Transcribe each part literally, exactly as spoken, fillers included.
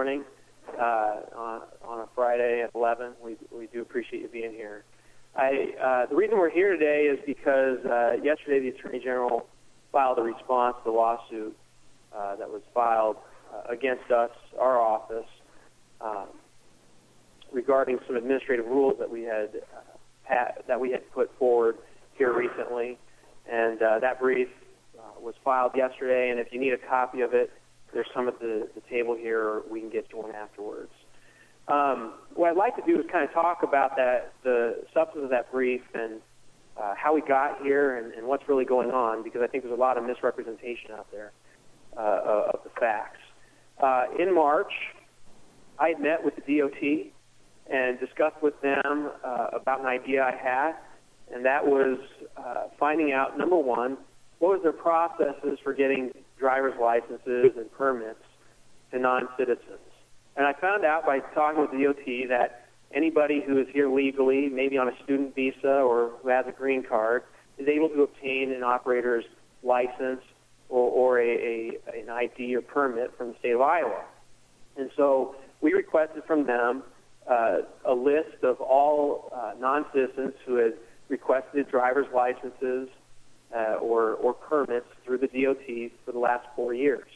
morning uh, on, on a Friday at eleven. We, we do appreciate you being here. I, uh, the reason we're here today is because uh, yesterday the Attorney General filed a response to the lawsuit uh, that was filed uh, against us, our office, um, regarding some administrative rules that we had uh, had, that we had put forward here recently. And uh, that brief uh, was filed yesterday, and if you need a copy of it, there's some at the, the table here, or we can get you one afterwards. Um, what I'd like to do is kind of talk about that, the substance of that brief, and uh, how we got here, and, and what's really going on, because I think there's a lot of misrepresentation out there uh, of the facts. Uh, in March, I had met with the D O T and discussed with them uh, about an idea I had, and that was uh, finding out, number one, what was their processes for getting driver's licenses and permits to non-citizens. And I found out by talking with the D O T that anybody who is here legally, maybe on a student visa or who has a green card, is able to obtain an operator's license or, or a, a, an I D or permit from the state of Iowa. And so we requested from them uh, a list of all uh, non-citizens who had requested driver's licenses uh, or, or permits through the D O T for the last four years.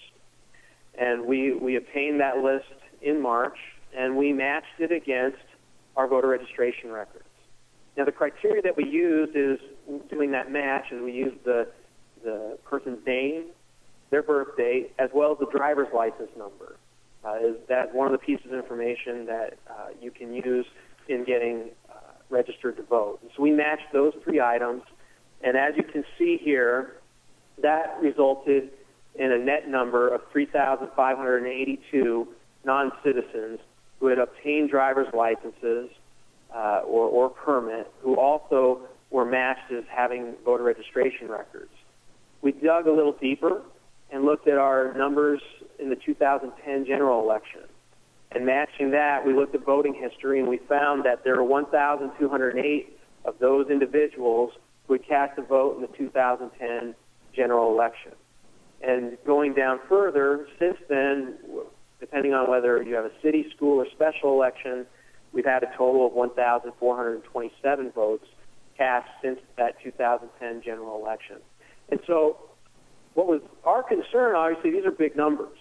And we, we obtained that list in March, and we matched it against our voter registration records. Now, the criteria that we used is doing that match, and we used the, the person's name, their birth date, as well as the driver's license number. Uh, is that one of the pieces of information that uh, you can use in getting uh, registered to vote. And so we matched those three items, and as you can see here, that resulted in a net number of three thousand five hundred eighty-two non-citizens who had obtained driver's licenses uh, or, or permit, who also were matched as having voter registration records. We dug a little deeper and looked at our numbers in the two thousand ten general election. And matching that, we looked at voting history, and we found that there were one thousand two hundred eight of those individuals who had cast a vote in the two thousand ten general election. And going down further, since then, depending on whether you have a city, school, or special election, we've had a total of one thousand four hundred twenty-seven votes cast since that two thousand ten general election. And so what was our concern, obviously, these are big numbers.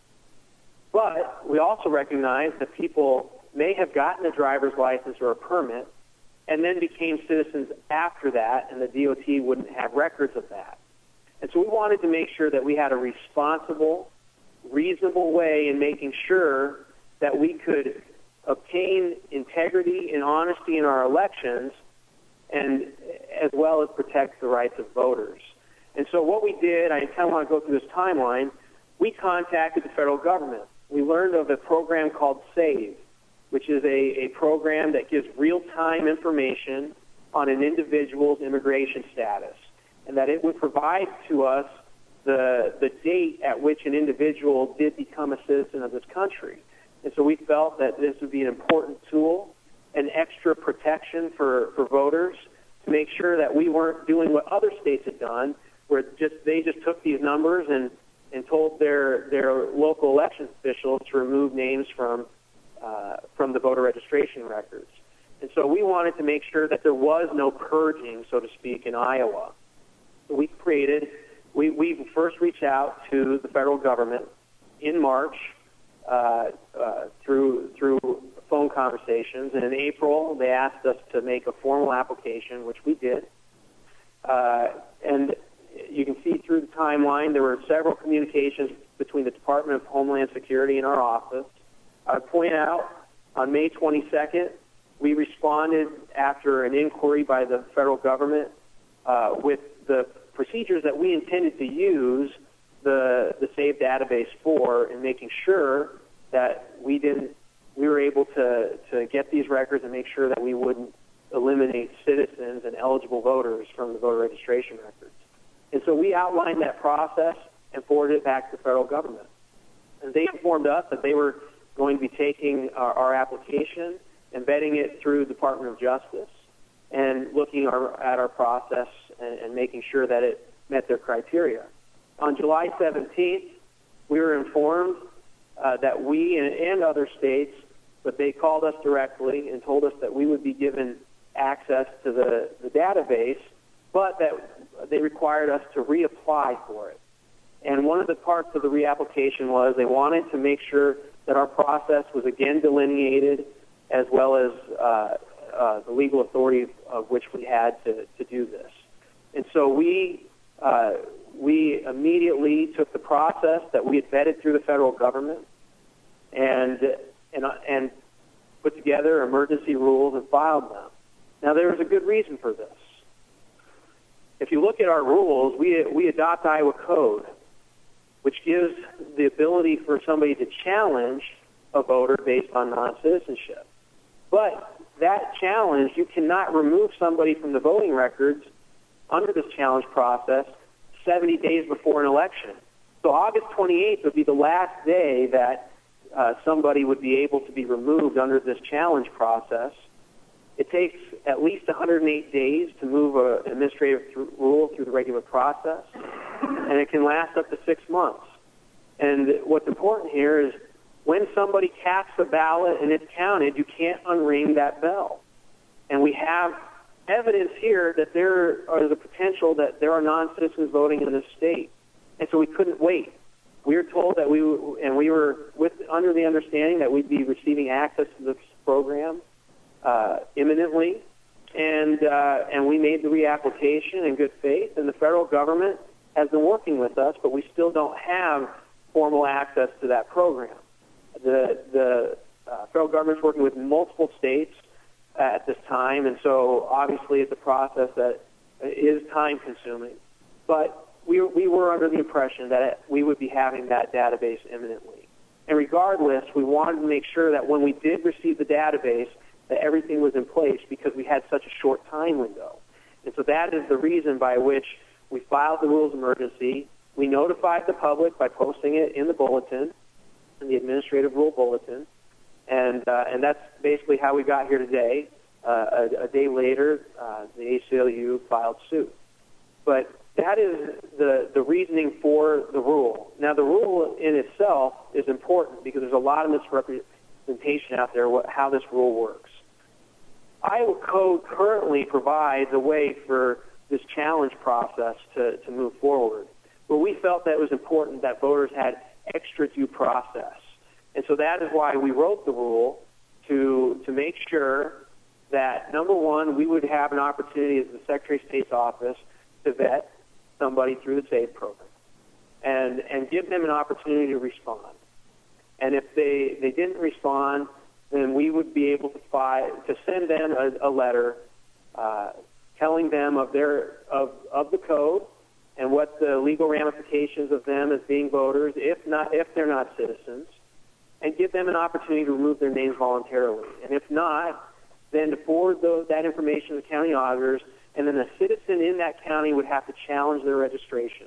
But we also recognize that people may have gotten a driver's license or a permit and then became citizens after that, and the D O T wouldn't have records of that. And so we wanted to make sure that we had a responsible, reasonable way in making sure that we could obtain integrity and honesty in our elections, and as well as protect the rights of voters. And so what we did, I kind of want to go through this timeline, we contacted the federal government. We learned of a program called SAVE, which is a, a program that gives real-time information on an individual's immigration status, and that it would provide to us the, the date at which an individual did become a citizen of this country. And so we felt that this would be an important tool, an extra protection for, for voters, to make sure that we weren't doing what other states had done, where just they just took these numbers and, and told their, their local elections officials to remove names from, uh, from the voter registration records. And so we wanted to make sure that there was no purging, so to speak, in Iowa. So we created, we, we first reached out to the federal government in March uh, uh, through, through phone conversations, and in April they asked us to make a formal application, which we did. Uh, and you can see through the timeline there were several communications between the Department of Homeland Security and our office. I would point out on May twenty-second, we responded after an inquiry by the federal government uh, with the procedures that we intended to use the, the SAVE database for, in making sure that we didn't, we were able to, to get these records and make sure that we wouldn't eliminate citizens and eligible voters from the voter registration records. And so we outlined that process and forwarded it back to the federal government. And they informed us that they were going to be taking our, our application and vetting it through the Department of Justice and looking our, at our process and, and making sure that it met their criteria. On July seventeenth, we were informed uh, that we and, and other states, but they called us directly and told us that we would be given access to the, the database, but that they required us to reapply for it. And one of the parts of the reapplication was they wanted to make sure that our process was again delineated, as well as uh, uh, the legal authority of which we had to, to do this. And so we uh, we immediately took the process that we had vetted through the federal government and and and put together emergency rules and filed them. Now, there was a good reason for this. If you look at our rules, we we adopt Iowa Code, which gives the ability for somebody to challenge a voter based on non-citizenship. But that challenge, you cannot remove somebody from the voting records under this challenge process seventy days before an election. So August twenty-eighth would be the last day that uh, somebody would be able to be removed under this challenge process. It takes at least one hundred eight days to move an administrative th- rule through the regular process, and it can last up to six months. And what's important here is when somebody casts a ballot and it's counted, you can't unring that bell. And we have evidence here that there is a potential that there are non-citizens voting in this state. And so we couldn't wait. We were told that we, and we were with under the understanding that we'd be receiving access to this program uh, imminently. And, uh, and we made the reapplication in good faith, and the federal government has been working with us, but we still don't have formal access to that program. The, the uh, federal government's working with multiple states at this time, and so obviously it's a process that is time-consuming. But we, we were under the impression that we would be having that database imminently. And regardless, we wanted to make sure that when we did receive the database, that everything was in place because we had such a short time window. And so that is the reason by which we filed the rules of emergency. We notified the public by posting it in the bulletin, in the administrative rule bulletin, and uh, and that's basically how we got here today. Uh, a, a day later, uh, the A C L U filed suit. But that is the, the reasoning for the rule. Now, the rule in itself is important because there's a lot of misrepresentation out there what, how this rule works. Iowa Code currently provides a way for this challenge process to, to move forward. But we felt that it was important that voters had extra due process. And so that is why we wrote the rule to to make sure that, number one, we would have an opportunity as the Secretary of State's office to vet somebody through the SAVE program and, and give them an opportunity to respond. And if they, they didn't respond, then we would be able to, fi- to send them a, a letter uh, telling them of, their, of, of the code and what the legal ramifications of them as being voters, if not if they're not citizens, and give them an opportunity to remove their names voluntarily. And if not, then to forward those, that information to the county auditors, and then a citizen in that county would have to challenge their registration.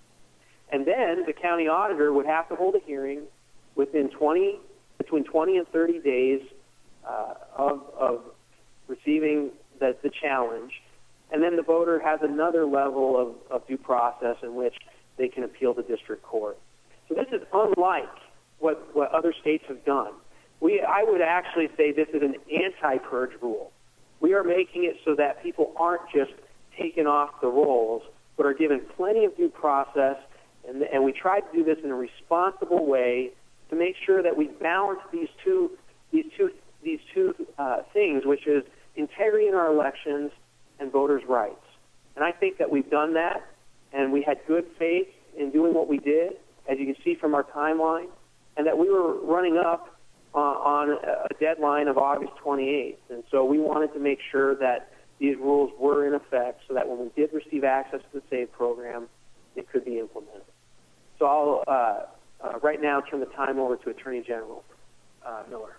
And then the county auditor would have to hold a hearing within twenty, between twenty and thirty days uh, of, of receiving the, the challenge. And then the voter has another level of, of due process in which they can appeal to district court. So this is unlike what, what other states have done. We, I would actually say this is an anti-purge rule. We are making it so that people aren't just taken off the rolls, but are given plenty of due process, and, and we try to do this in a responsible way to make sure that we balance these two, these two, these two uh, things, which is integrity in our elections and voters' rights. And I think that we've done that, and we had good faith in doing what we did, as you can see from our timeline, and that we were running up uh, on a deadline of August twenty-eighth. And so we wanted to make sure that these rules were in effect so that when we did receive access to the SAVE program, it could be implemented. So I'll uh, uh, right now turn the time over to Attorney General uh, Miller.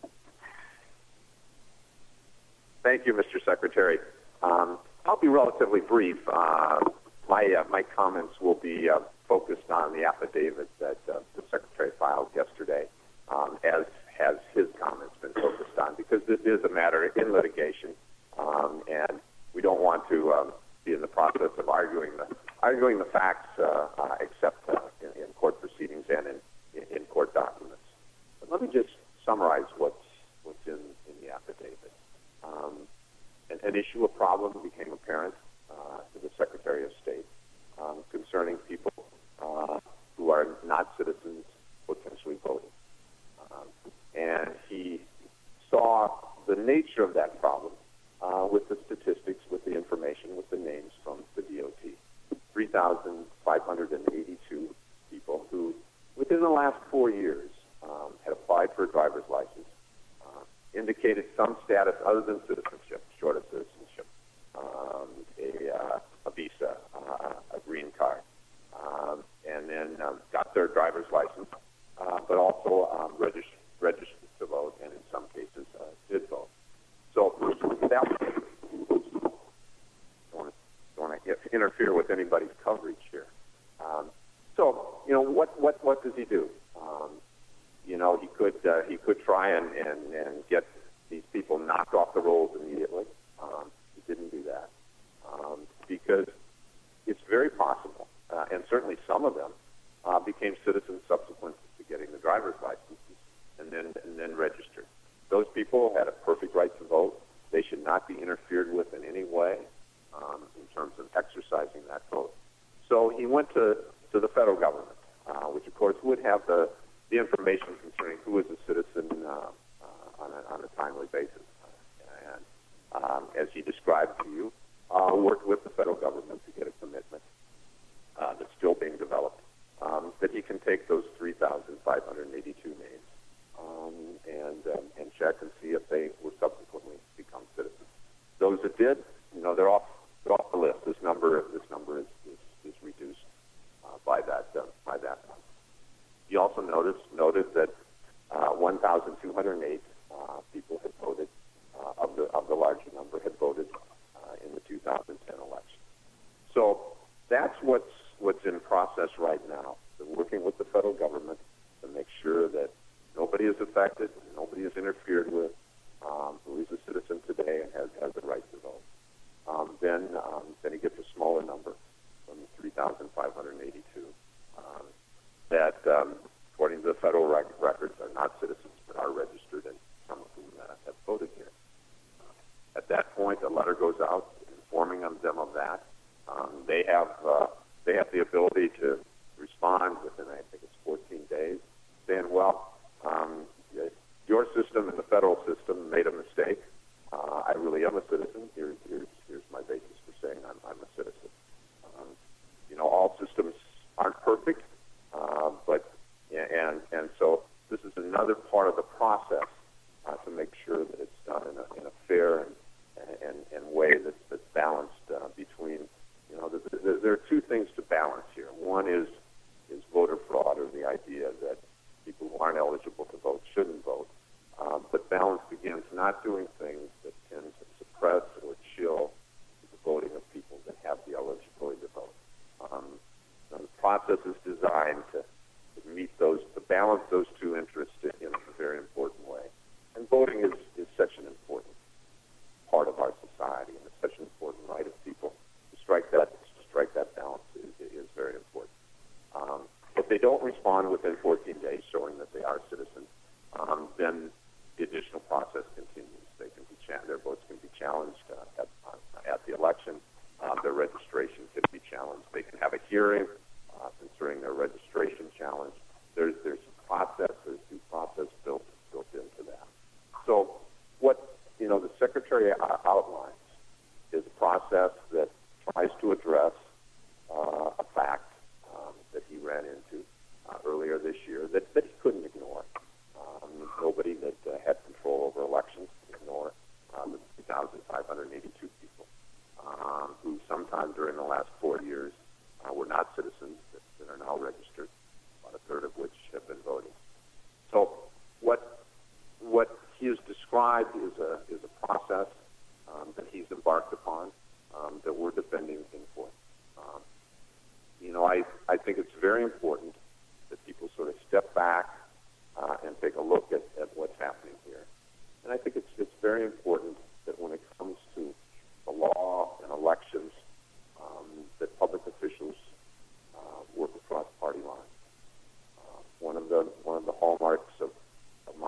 Thank you, Mister Secretary. Um, I'll be relatively brief. Uh, my uh, my comments will be uh, focused on the affidavit that uh, the Secretary filed yesterday, um, as has his comments been focused on, because this is a matter in litigation, um, and we don't want to um, be in the process of arguing the arguing the facts, uh, uh, except uh, in, in court proceedings and in, in court documents. me just summarize what's what's in, in the affidavit. Um, an, an issue, a problem became apparent uh, to the Secretary of State um, concerning people uh, who are not citizens potentially voting. Um, and he saw the nature of that problem uh, with the statistics, with the information, with the names from the D O T. three thousand five hundred eighty-two people who, within the last four years, um, had applied for a driver's license, uh, indicated some status other than citizenship, short of citizenship, um, a, uh, a visa, uh, a green card, um, and then um, got their driver's license, uh, but also um, registered, registered to vote, and in some cases uh, did vote. So that don't want to interfere with anybody's coverage here. Um, so you know what what what does he do? Um, you know he could uh, he could try and, and, and get these people knocked off the rolls immediately. Um, he didn't do that um, because it's very possible, uh, and certainly some of them uh, became citizens subsequent to getting the driver's licenses and then and then registered. Those people had a perfect right to vote. They should not be interfered with in any way um, in terms of exercising that vote. So he went to, to the federal government, uh, which, of course, would have the, the information concerning who is a citizen uh, uh, on, a, on a timely basis. And um, as he described to you, uh, worked with the federal government to get a commitment uh, that's still being developed, um, that he can take those three thousand five hundred eighty-two names Um, and um, and check and see if they would subsequently become citizens. Those that did, you know, they're off they're off the list. This number this number is is, is reduced uh, by that uh, by that. He also noticed noted that uh, one thousand two hundred eight uh, people had voted uh, of the of the larger number had voted uh, in the two thousand ten election. So that's what's what's in process right now. They're working with the federal government to make sure that nobody is affected, nobody is interfered with, um, who is a citizen today and has, has the right to vote. Um, then, um, then he gets a smaller number from the three thousand five hundred eighty-two um, that, um, according to the federal rec- records, are not citizens but are registered, and some of whom uh, have voted here. Uh, at that point, a letter goes out informing them of that. Um, they have uh, they have the ability to respond within, I think it's fourteen days, saying, well, Um, your system and the federal system made a mistake. Uh, I really am a citizen. Here's, here's, here's my basis for saying I'm, I'm a citizen. Um, you know, all systems aren't perfect, uh, but and and so this is another part of the process uh, to make sure that it's done in a, in a fair and and, and way that's, that's balanced uh, between. You know, the, the, there are two things to balance here. One is is voter fraud, or the idea that people who aren't eligible to vote shouldn't vote. Um, but balance begins not doing things that tend to suppress or chill the voting of people that have the eligibility to vote. Um, so the process is designed to, to meet those, to balance those two interests in, in a very important way. And voting is, is such an important part of our society, and it's such an important right of people. To strike that, to strike that balance is, is very important. Um, If they don't respond within fourteen days showing that they are citizens, um, then the additional process continues. They can be cha- their votes can be challenged uh, at, uh, at the election. Uh, their registration can be challenged. They can have a hearing uh, concerning their registration challenge. There's there's a process, there's due process built built into that. So what you know the Secretary outlines is a process that tries to address uh, a fact that he ran into uh, earlier this year that, that he couldn't ignore. Um, nobody that uh, had control over elections could ignore um, the three thousand five hundred eighty-two people um, who sometime during the last four years uh, were not citizens that, that are now registered, about a third of which have been voting. So what what he has described is a, is a process um, that he's embarked upon um, that we're defending him for. Um, You know, I, I think it's very important that people sort of step back uh, and take a look at, at what's happening here. And I think it's it's very important that when it comes to the law and elections, um, that public officials uh, work across party lines. Uh, one of the one of the hallmarks of, of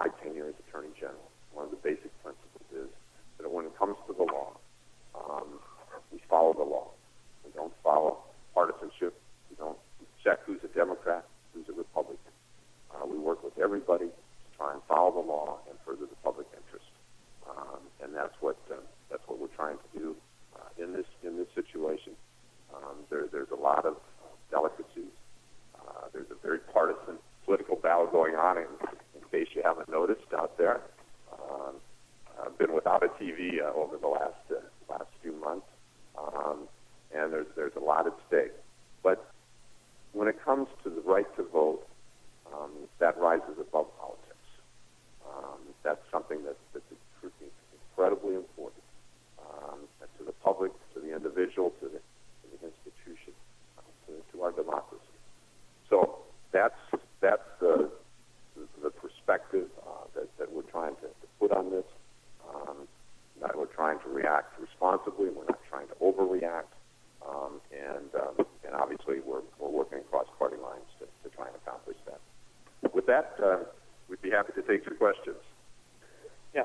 Attorney General. One of the basic principles is that when it comes to the law, um, we follow the law. We don't follow partisanship. We don't check who's a Democrat, who's a Republican. Uh, we work with everybody to try and follow the law and further the public interest. Um, and that's what uh, that's what we're trying to do uh, in this in this situation. Um, there, there's a lot of delicacies. Uh, there's a very partisan political battle going on, in, in case you haven't noticed out there. Um, I've been without a T V uh, over the last uh, last few months, um, and there's there's a lot at stake. But when it comes to the right to vote, um, that rises above politics. Um, that's something that, that's incredibly important um, to the public, to the individual, to the, to the institution, uh, to, to our democracy. So that's that's the the perspective uh, that, that we're trying to, to put on this. Um, that we're trying to react responsibly. We're not trying to overreact, um, and um, and obviously we're we're working across party lines to, to try and accomplish that. With that, uh, we'd be happy to take your questions. Yeah.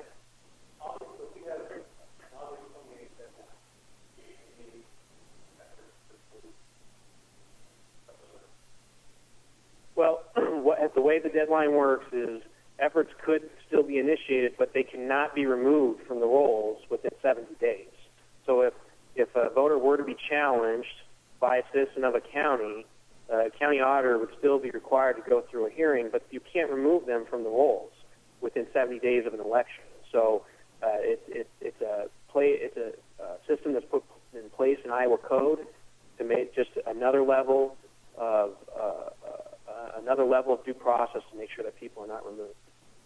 Well, what, the way the deadline works is efforts could still be initiated, but they cannot be removed from the rolls within seventy days. So if, if a voter were to be challenged by a citizen of a county, a county auditor would still be required to go through a hearing, but you can't remove them from the rolls within seventy days of an election. So uh, it, it, it's a play, it's a uh, system that's put in place in Iowa code to make just another level of uh, uh, another level of due process to make sure that people are not removed.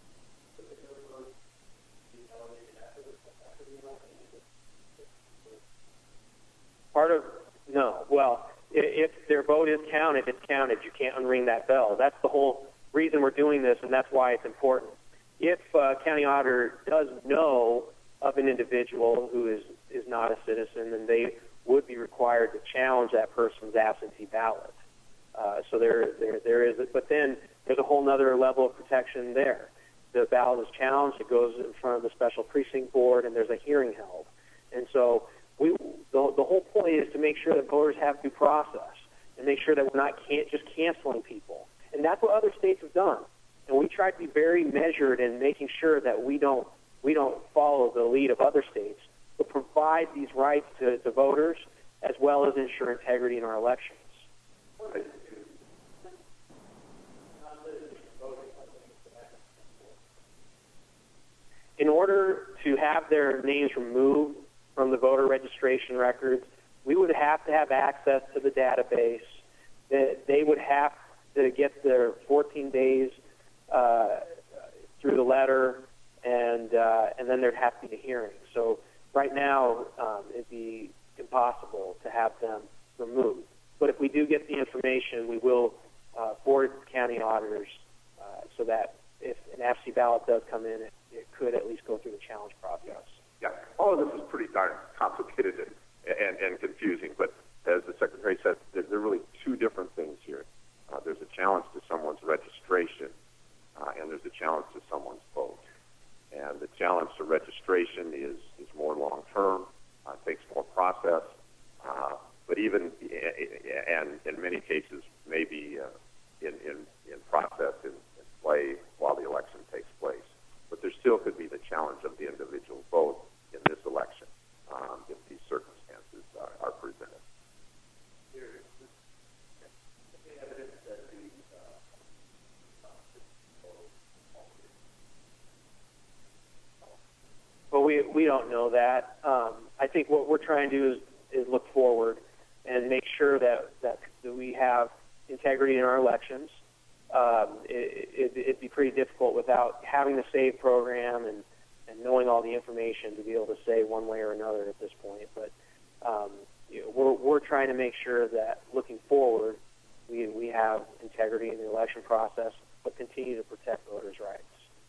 Part of no, well, if their vote is counted, it's counted. You can't unring that bell. That's the whole reason we're doing this, and that's why it's important. If a county auditor does know of an individual who is, is not a citizen, then they would be required to challenge that person's absentee ballot. Uh, so there, there, there is, but then there's a whole other level of protection there. The ballot is challenged, it goes in front of the special precinct board, and there's a hearing held. And so we, the, the whole point is to make sure that voters have due process and make sure that we're not can't, just canceling people. And that's what other states have done. And we try to be very measured in making sure that we don't we don't follow the lead of other states, but provide these rights to, to voters as well as ensure integrity in our elections. In order to have their names removed from the voter registration records, we would have to have access to the database. They would have to get their fourteen days uh, through the letter, and uh, and then there'd have to be a hearing. So right now, um, it'd be impossible to have them removed. But if we do get the information, we will uh, forward it to county auditors uh, so that if an absentee ballot does come in, it, it could at least go through the challenge process. Yeah, all of this is pretty darn complicated and, and, and confusing, but as the Secretary said, there, there are really two different things here. Uh, there's a challenge to someone's registration, uh, and there's a challenge to someone's vote. And the challenge to registration is, is more long-term, uh, takes more process, uh, but even, and in many cases, maybe uh, in, in, in process, in, in play while the election takes place. But there still could be the challenge of the individual vote in this election um, if these circumstances are, are presented. Well, we we don't know that. Um, I think what we're trying to do is, is look forward and make sure that, that, that we have integrity in our elections. Um, it, it, it'd be pretty difficult without having the SAVE program and, and knowing all the information to be able to say one way or another at this point. But um, you know, we're, we're trying to make sure that looking forward, we, we have integrity in the election process, but continue to protect voters' rights.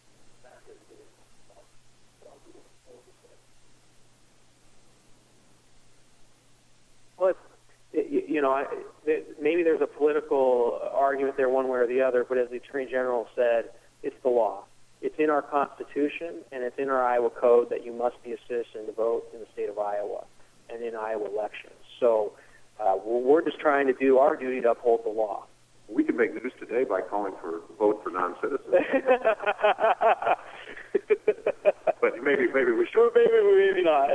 Well, it, you know, I, it, maybe there's a political argument there one way or the other, but as the Attorney General said, it's the law. it's in our Constitution and it's in our Iowa Code that you must be a citizen to vote in the state of Iowa and in Iowa elections. So uh, we're just trying to do our duty to uphold the law. We can make news today by calling for vote for non-citizens. But maybe maybe we should. Maybe maybe not.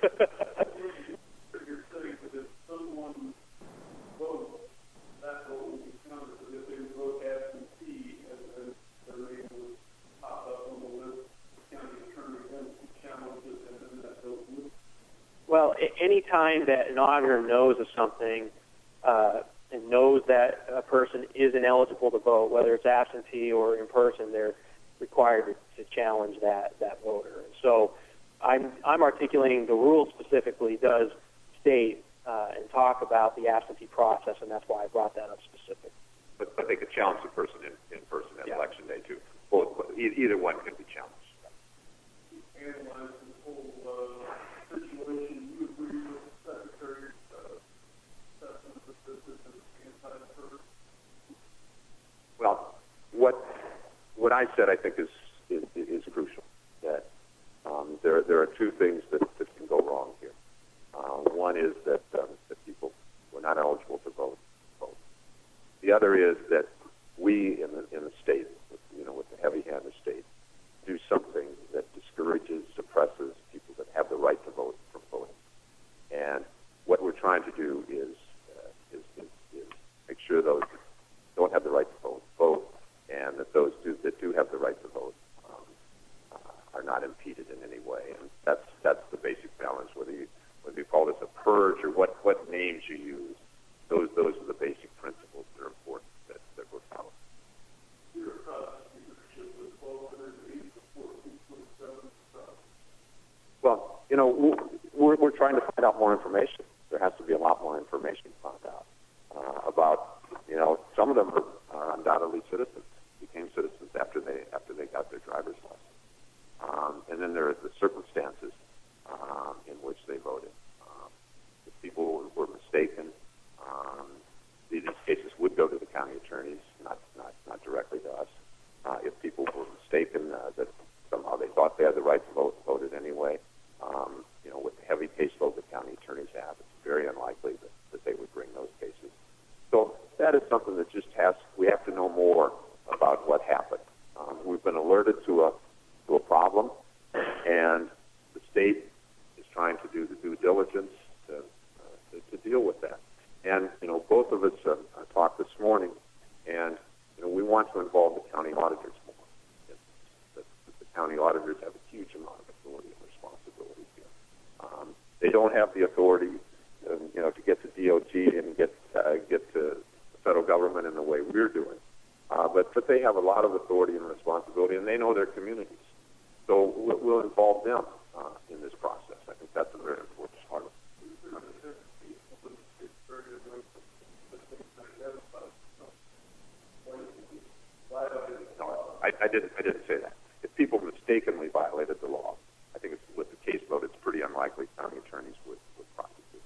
You're saying that if someone votes, that vote will be counted, but if they vote absentee, and their name would pop up on the list, the county attorney then challenges it, and then that vote would. Well, any time that an auditor knows of something uh, and knows that a person is ineligible to vote, whether it's absentee or in person, they're required to, to challenge that, that voter. And so I'm, I'm articulating the rule specifically does state uh, and talk about the absentee process, and that's why I brought that up specifically. But, but they could challenge the person in, in person at Yeah. election day, too. Both, either one can be challenged. Analyze this whole uh, situation. You agree with the Secretary's uh, assessment that this is anti-terror? Well, what what I said, I think, is is, is crucial. That um, there there are two things that, that can go wrong here. Uh, one is that um, that people were not eligible to vote. vote. The other is that we in the in the state, you know, with the heavy hand of the state, do something that discourages, suppresses people that have the right to vote from voting. And what we're trying to do is uh, is, is, is make sure those that don't have the right to vote vote, and that those do, that do have the right to vote um, uh, are not impeded in any way. And that's that's the basic balance. Whether you whether you call this a purge or what, what names you use, those those are the basic principles that are important that, that we're following. Your prosecutorship was twelve eight to fourteen twenty-seven. Well, you know, we're we're trying to find out more information. There has to be a lot more information found out uh, about. You know, some of them are, are undoubtedly citizens, became citizens after they after they got their driver's license. Um, and then there are the circumstances um, in which they voted. Um, if people were mistaken, um, these cases would go to the county attorneys, not not, not directly to us. Uh, if people were mistaken uh, that somehow they thought they had the right to vote, voted anyway. Um, you know, with the heavy caseload the county attorneys have, it's very unlikely that, that they would bring those cases. So that is something that just has, we have to know more about what happened. Um, we've been alerted to a to a problem, and the state is trying to do the due diligence to, uh, to, to deal with that. And, you know, both of us uh, talked this morning, and, you know, we want to involve the county auditors more. The, the county auditors have a huge amount of authority and responsibility here. Um, they don't have the authority, um, you know, to get to D O T and get uh, get to the federal government in the way we're doing. Uh, but, but they have a lot of authority and responsibility, and they know their communities. So we'll, we'll involve them uh, in this process. I think that's a very important part of it. No, I, I didn't. I didn't say that. If people mistakenly violated the law, I think it's, with the caseload, it's pretty unlikely county attorneys would, would prosecute.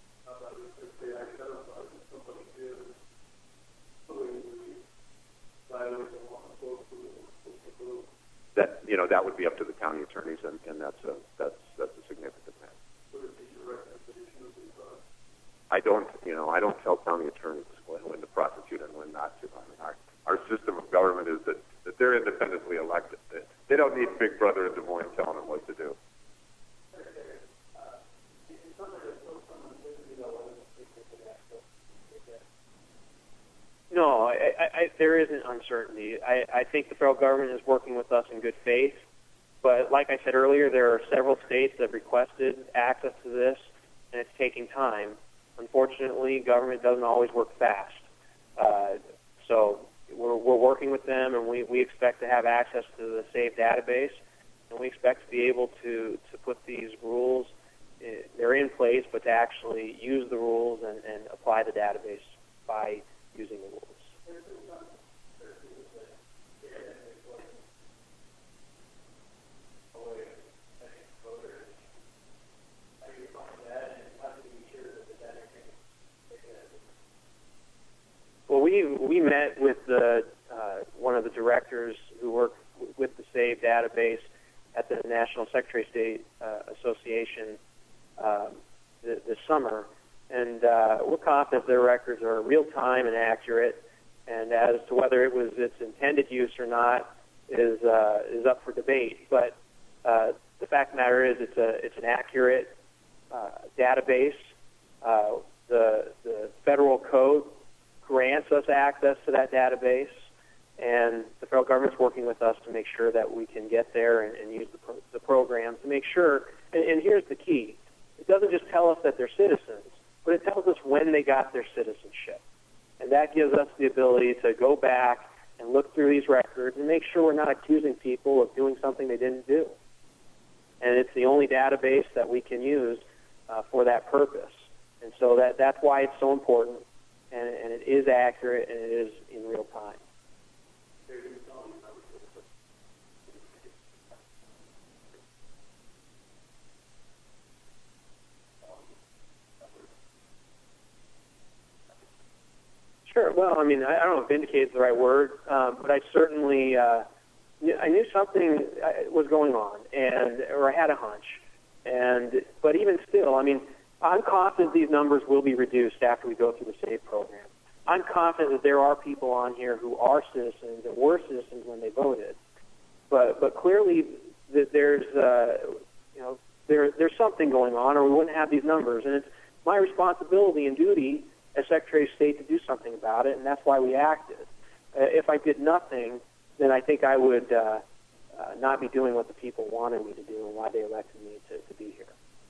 That you know that would be up to the county attorneys, and, and that's a that's that's a significant matter. I don't you know I don't tell county attorneys when, when to prosecute and when not to. I mean, our our system of government is that, that they're independently elected. They, they don't need Big Brother in Des Moines telling them what to do. No, I, I, I, there isn't uncertainty. I, I think the federal government is working with us in good faith. But like I said earlier, there are several states that have requested access to this, and it's taking time. Unfortunately, government doesn't always work fast. Uh, so we're, we're working with them, and we, we expect to have access to the SAVE database, and we expect to be able to, to put these rules, uh, they're in place, but to actually use the rules and, and apply the database by using the rules. Well, we we met with the uh, one of the directors who work with the SAVE database at the National Secretary of State uh, Association uh, th- this summer. And uh, we're confident their records are real-time and accurate. And as to whether it was its intended use or not is uh, is up for debate. But uh, the fact of the matter is, it's a it's an accurate uh, database. Uh, the the federal code grants us access to that database, and the federal government's working with us to make sure that we can get there and, and use the, pro- the program to make sure. And, and here's the key: it doesn't just tell us that they're citizens, but it tells us when they got their citizenship. And that gives us the ability to go back and look through these records and make sure we're not accusing people of doing something they didn't do. And it's the only database that we can use uh, for that purpose. And so that that's why it's so important, and, and it is accurate, and it is in real time. Sure. Well, I mean, I, I don't know if "vindicate" is the right word, um, but I certainly uh, I knew something was going on, and or I had a hunch. And but even still, I mean, I'm confident these numbers will be reduced after we go through the SAVE program. I'm confident that there are people on here who are citizens and were citizens when they voted, but but clearly that there's uh, you know there there's something going on, or we wouldn't have these numbers. And it's my responsibility and duty as Secretary of State to do something about it, and that's why we acted. Uh, if I did nothing, then I think I would uh, uh, not be doing what the people wanted me to do and why they elected me to, to be here.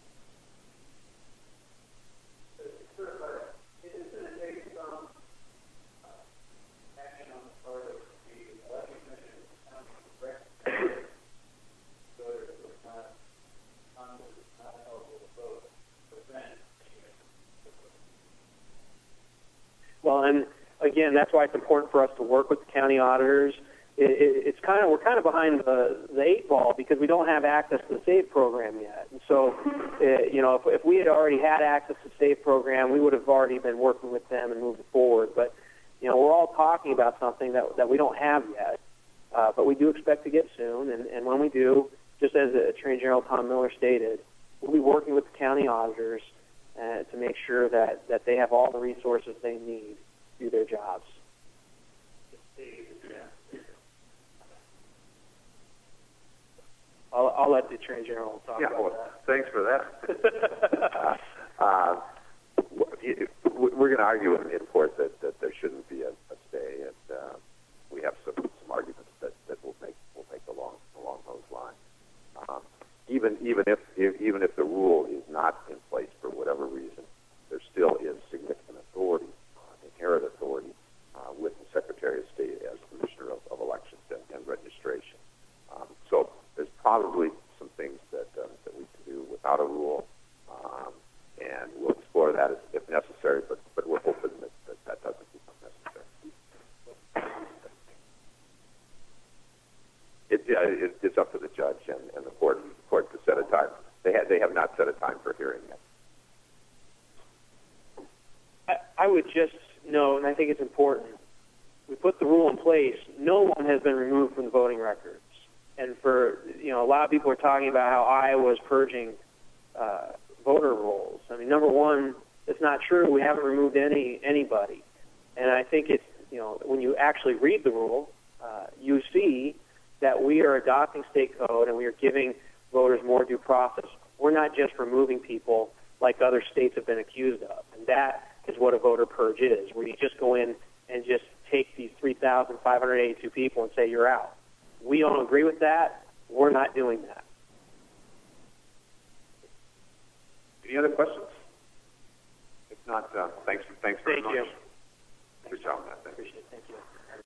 Well, and again, that's why it's important for us to work with the county auditors. It, it, it's kind of we're kind of behind the, the eight ball because we don't have access to the SAVE program yet. And so, uh, you know, if, if we had already had access to the SAVE program, we would have already been working with them and moving forward. But you know, we're all talking about something that that we don't have yet, uh, but we do expect to get soon. And, and when we do, just as Attorney General Tom Miller stated, we'll be working with the county auditors Uh, to make sure that, that they have all the resources they need to do their jobs. I'll, I'll let the Attorney General talk yeah, about well, that. Thanks for that. uh, uh, we're going to argue in, in court that, that there shouldn't be a, a stay, and uh, we have some, some arguments that, that will make will make along along those lines. Um, Even even if, if even if the rule is not in place for whatever reason, there still is significant authority, uh, inherent authority, uh, with the Secretary of State as Commissioner of, of Elections and, and Registration. Um, so there's probably some things that uh, that we can do without a rule, um, and we'll explore that if, if necessary. But but we're hoping that that, that doesn't become necessary. It, uh, it, it's up to the judge and, and the court court to set a time. They have they have not set a time for hearing yet. I, I would just note, and I think it's important, we put the rule in place. No one has been removed from the voting records. And for, you know, a lot of people are talking about how Iowa is purging uh, voter rolls. I mean, number one, it's not true. We haven't removed any anybody. And I think it's, you know, when you actually read the rule, uh, you see that we are adopting state code and we are giving voters more due process. We're not just removing people like other states have been accused of. And that is what a voter purge is, where you just go in and just take these three thousand five hundred eighty-two people and say, you're out. We don't agree with that. We're not doing that. Any other questions? If not, uh, thanks, thanks very Thank much. you. Good job, Matt. Thank you. Appreciate it. Thank you.